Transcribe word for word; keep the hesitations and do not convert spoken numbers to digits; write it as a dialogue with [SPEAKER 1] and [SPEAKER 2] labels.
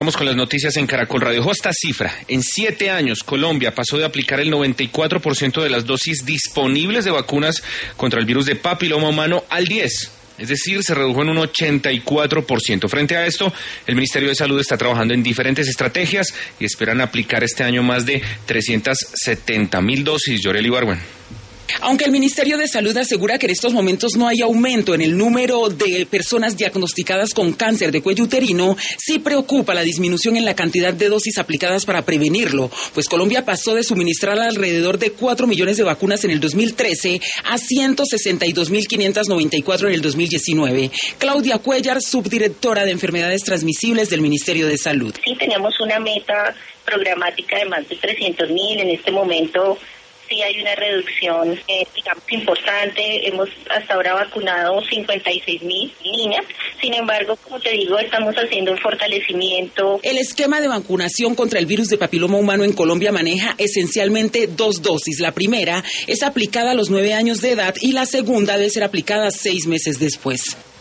[SPEAKER 1] Vamos con las noticias en Caracol Radio. Ojo a esta cifra. En siete años, Colombia pasó de aplicar el noventa y cuatro por ciento de las dosis disponibles de vacunas contra el virus de papiloma humano al diez por ciento. Es decir, se redujo en un ochenta y cuatro por ciento. Frente a esto, el Ministerio de Salud está trabajando en diferentes estrategias y esperan aplicar este año más de trescientas setenta mil dosis. Yoreli Barwen.
[SPEAKER 2] Aunque el Ministerio de Salud asegura que en estos momentos no hay aumento en el número de personas diagnosticadas con cáncer de cuello uterino, sí preocupa la disminución en la cantidad de dosis aplicadas para prevenirlo, pues Colombia pasó de suministrar alrededor de cuatro millones de vacunas en el dos mil trece a ciento sesenta y dos mil quinientas noventa y cuatro en el dos mil diecinueve. Claudia Cuellar, subdirectora de Enfermedades Transmisibles del Ministerio de Salud.
[SPEAKER 3] Sí, tenemos una meta programática de más de trescientos mil en este momento. Sí hay una reducción, eh, digamos, importante. Hemos hasta ahora vacunado cincuenta y seis mil niñas. Sin embargo, como te digo, estamos haciendo un fortalecimiento.
[SPEAKER 2] El esquema de vacunación contra el virus de papiloma humano en Colombia maneja esencialmente dos dosis. La primera es aplicada a los nueve años de edad y la segunda debe ser aplicada seis meses después.